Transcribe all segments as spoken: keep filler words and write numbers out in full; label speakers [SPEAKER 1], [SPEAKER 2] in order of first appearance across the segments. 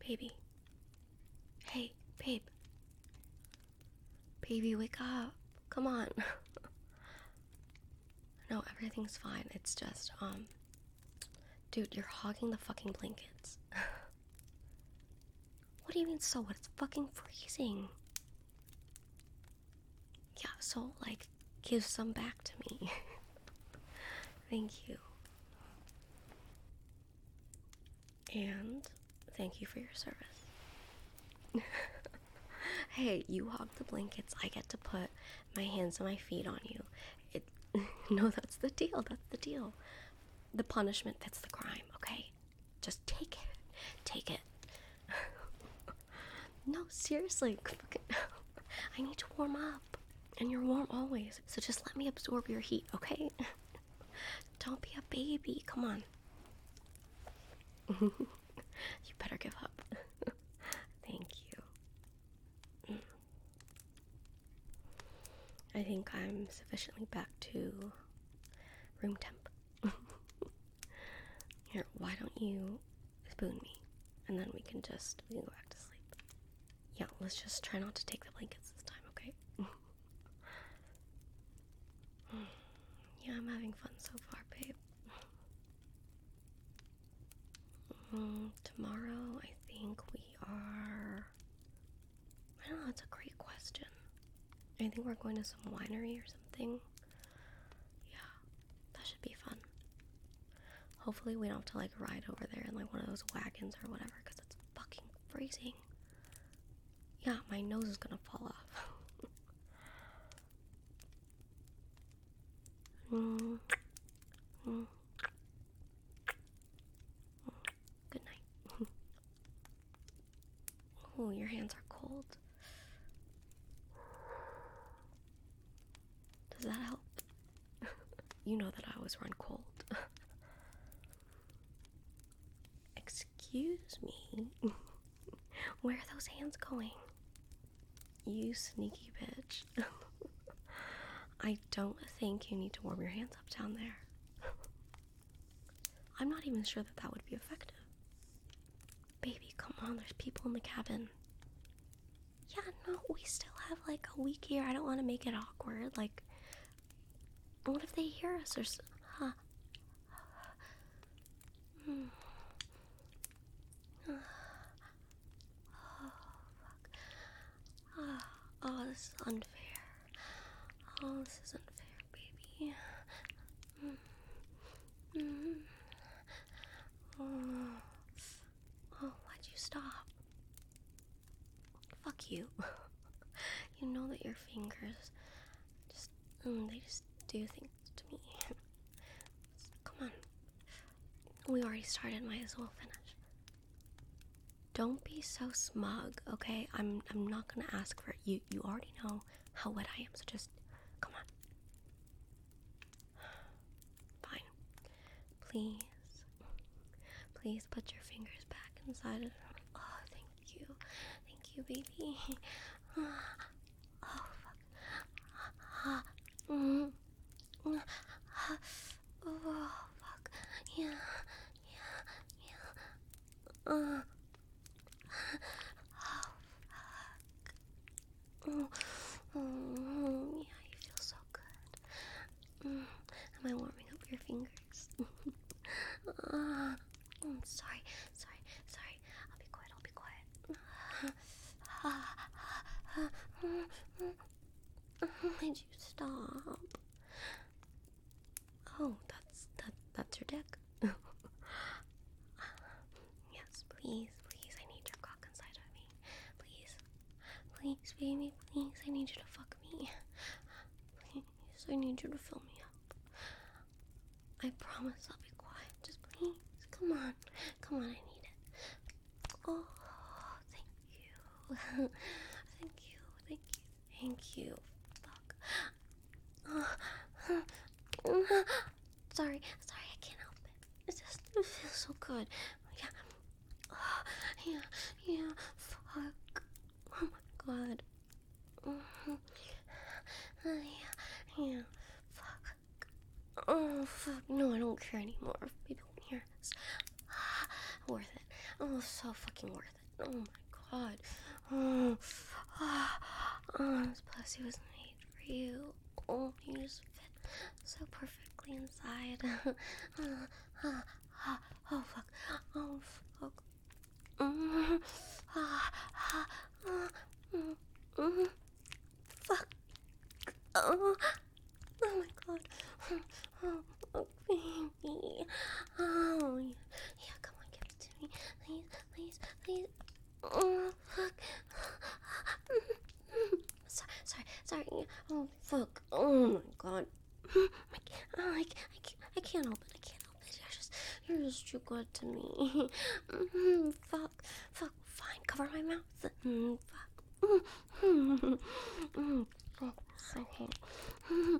[SPEAKER 1] baby. Hey, babe. Baby, wake up. Come on. No, everything's fine. It's just, um... Dude, you're hogging the fucking blankets. What do you mean, so what? It's fucking freezing. Yeah, so, like, give some back to me. Thank you. And thank you for your service. Hey, you hog the blankets. I get to put my hands and my feet on you. It, no, that's the deal. That's the deal. The punishment fits the crime, okay? Just take it. Take it. No, seriously. I need to warm up. And you're warm always. So just let me absorb your heat, okay? Don't be a baby. Come on. You better give up. Thank you. I think I'm sufficiently back to room temp. Here, why don't you spoon me? And then we can just, we can go back to sleep. Yeah, let's just try not to take the blankets this time, okay? Yeah, I'm having fun so far, babe. Mm, tomorrow, I think we are... I don't know, that's a great question. I think we're going to some winery or something. Yeah, that should be fun. Hopefully we don't have to, like, ride over there in, like, one of those wagons or whatever, because it's fucking freezing. Yeah, my nose is gonna fall off. mm. Mm. Good night. Oh, your hands are cold. Does that help? You know that I always run cold. Excuse me. Where are those hands going? You sneaky bitch. I don't think you need to warm your hands up down there. I'm not even sure that that would be effective. Baby, come on, there's people in the cabin. Yeah, no, we still have like a week here. I don't want to make it awkward. Like, what if they hear us or so? Huh? Hmm. Oh, fuck. Oh, oh, this is unfair. Oh, this is unfair, baby. Mm. Mm. Oh. Oh, why'd you stop? Fuck you. You know that your fingers just, mm, they just do things to me. Come on. We already started, might as well finish. Don't be so smug, okay? I'm I'm not gonna ask for it. You you already know how wet I am, so just come on. Fine. Please. Please put your fingers back inside of Oh, thank you. Thank you, baby. Oh, fuck. Mm. Oh, fuck. Yeah. Yeah. Yeah. Uh. Oh, fuck. Oh, oh, yeah, you feel so good. Mm. Am I warming up your fingers? uh, mm, sorry, sorry, sorry. I'll be quiet, I'll be quiet. Why'd you stop? Oh, that's that that's your dick. Yes, please, please, I need your cock inside of me. Please. Please, baby, please, I need you to fuck me. Please, I need you to fill me up. I promise I'll be quiet. Just please, come on. Come on, I need it. Oh, thank you. Thank you, thank you, thank you. Fuck. Uh, sorry, sorry, I can't help it. It just it feels so good. Yeah. Oh, yeah, yeah, fuck. Oh my god. Mm-hmm. Uh, yeah, yeah, fuck. Oh, fuck. No, I don't care anymore if people can hear this. Worth it. Oh, so fucking worth it. Oh my god. Oh, ah, oh, this pussy was made for you. Oh, you just fit so perfectly inside. Ah, ah, ah, oh fuck. Oh fuck. Mm, ah, ah, ah, mm, mm, fuck. Oh, oh my god. Oh, oh, baby. Oh, yeah. Yeah, come on, give it to me. Please, please, please. Oh, fuck. Sorry, sorry, sorry. Oh, fuck. Oh my god. I can't, oh, I, can't, I, can't, I can't help it. I can't help it. You're just, you're just too good to me. Mm, fuck, fuck. Fine, cover my mouth. Mm, fuck. Mm, mm, fuck. Okay. Mm,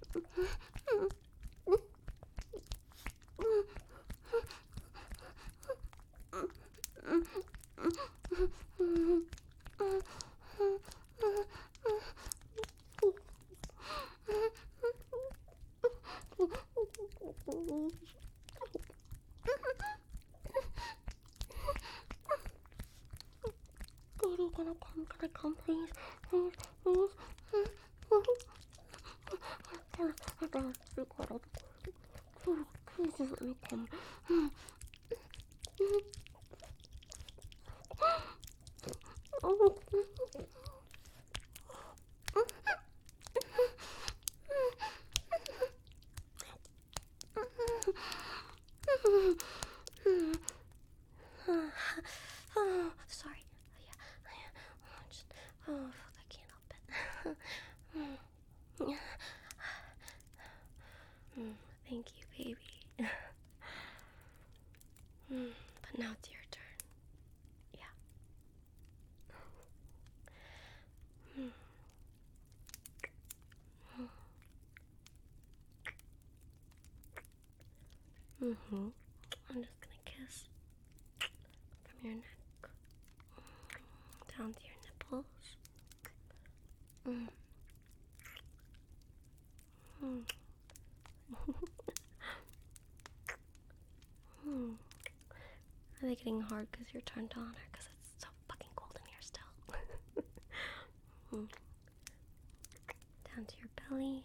[SPEAKER 1] Daddy, can I come? Can I come, please? Please, please. Can I can I speak out of the Please, please just let me come. Oh, oh, sorry. Yeah, yeah. Oh, just, oh, fuck, I can't help it. Mm, thank you, baby. Mm, but now it's your turn. Yeah. Mm. Mm-hmm. I'm just gonna kiss from your neck down to your nipples. Mm. Mm. Mm. Are they getting hard because you're turned on, or because it's so fucking cold in here still? Mm. Down to your belly.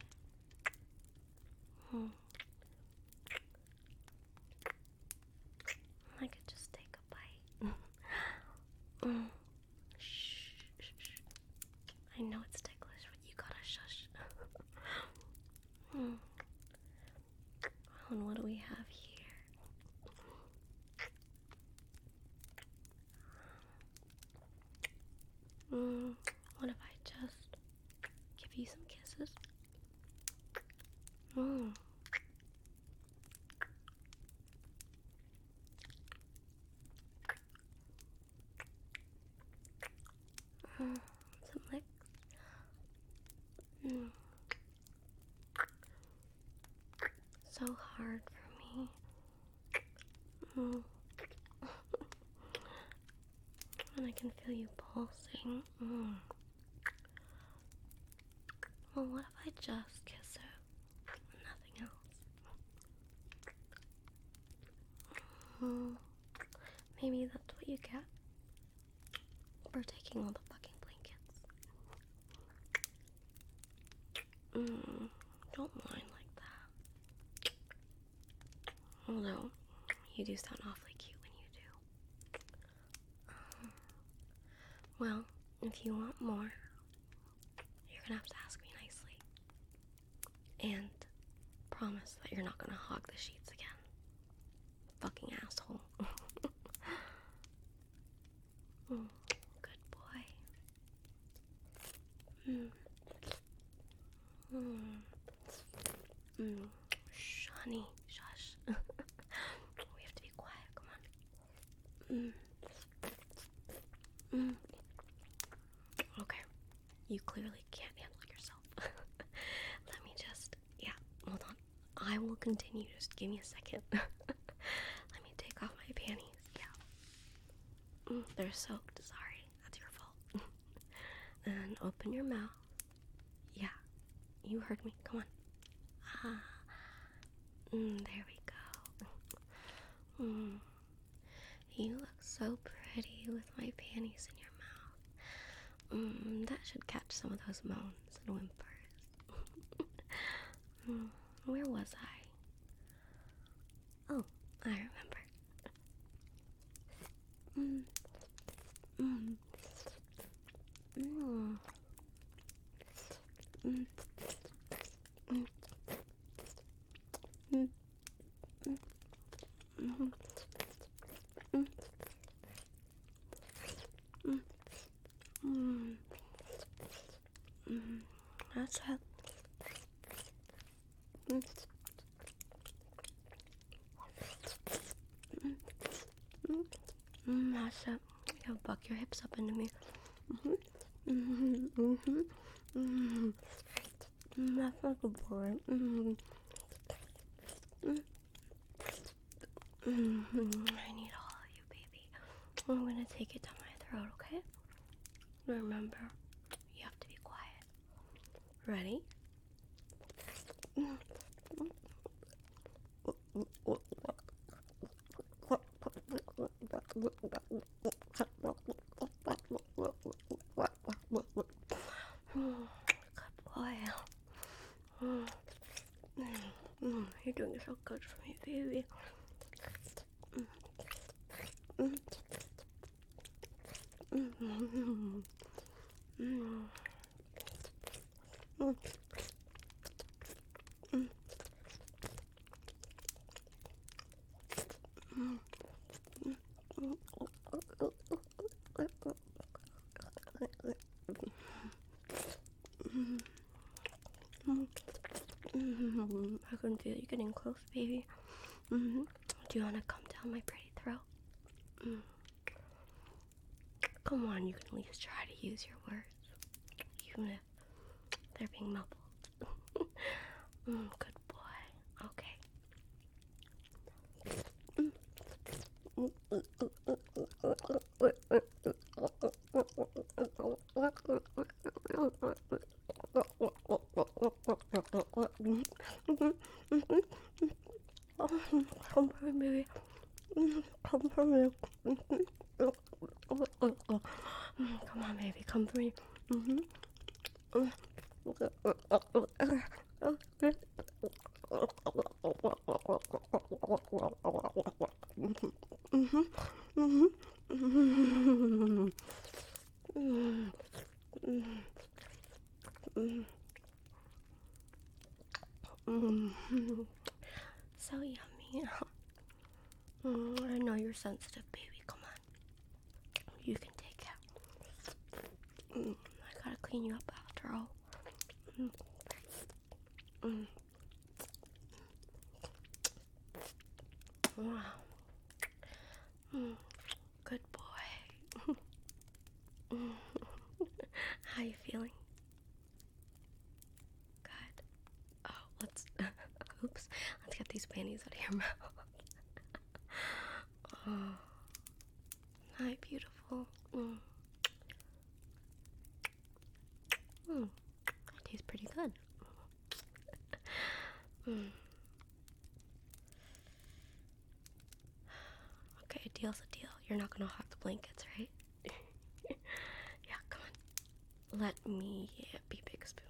[SPEAKER 1] Mm. I could just take a bite. Mm. Shh, shh, shh. I know it's ticklish, but you gotta shush. Mm. And what do we have here? Mm. What if I just give you some kisses? Mm. Mm. Some licks. Mm. So hard for me. Mm. And I can feel you pulsing. Mm. Well, what if I just kiss it? Nothing else. Mm. Maybe that's what you get for taking all the fucking blankets. Mm. Don't whine like that. Although, you do sound awfully cute when you do. Um, well, if you want more, you're gonna have to ask me nicely. And promise that you're not gonna hog the sheets again. Fucking asshole. Mm, good boy. Mm. Mm. Mm. Shh, honey. Shush. We have to be quiet. Come on. Mm. Mm. Okay. You clearly can't handle yourself. Let me just... Yeah, hold on. I will continue. Just give me a second. Let me take off my panties. Yeah. Mm, they're soaked. Sorry. That's your fault. And open your mouth. Yeah. You heard me. Come on. Ah. Mm, there we go. Mm. You look so pretty. pretty with my panties in your mouth. Mm, that should catch some of those moans and whimpers. mm, where was I? Oh, I remember. Mm. Mm. Mm. Mm. Mm. Mm. Mm. Mm. Mm. Mm. Mm. That's it. Mm. Mm. Mm. Mm. That's it. You buck your hips up into me. Mm-hmm. Mm-hmm. Mm-hmm. Mm-hmm. Mm, that's not good boy. Mm-hmm. Mm. Mm-hmm. I need all of you, baby. I'm gonna take it down my throat, okay? Remember, you have to be quiet. Ready? Good boy. Mm, you're doing so good for me, baby. Mm. Mm. Mm. Mm. Mm. Mm. Mm. I can feel you getting close, baby. Mm-hmm. Do you want to come down my pretty throat? Mm. Come on, you can at least try to use your words, even if they're being mumbled. mm, good boy. Okay. Come for me, baby. Come for me. Come on, baby. Come for me. Mm-hmm. Mm-hmm. Mm-hmm. Mm-hmm. Mm-hmm. Mm-hmm. So yummy. Mm, I know you're sensitive, baby. Come on. You can take it. Mm, I gotta clean you up after all. Mm. Mm. Wow. Mm. Good boy. mm. How you feeling? Good. Oh, let's. Oops. Let's get these panties out of your mouth. oh. Hi, beautiful. Mm. Mm. It tastes pretty good. mm. Okay, a deal's a deal. You're not gonna hog the blankets, right? yeah, come on. Let me be Big Spoon.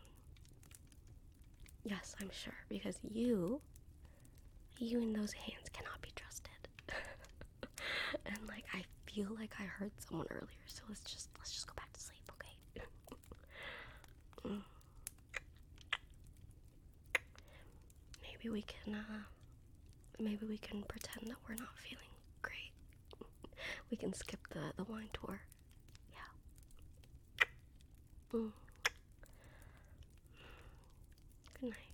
[SPEAKER 1] Yes, I'm sure, because you, you and those hands cannot be trusted. and like, I feel like I heard someone earlier, so let's just let's just go back to sleep, okay? mm. Maybe we can, uh, maybe we can pretend that we're not feeling great. we can skip the the wine tour. Yeah. Mm. Good night.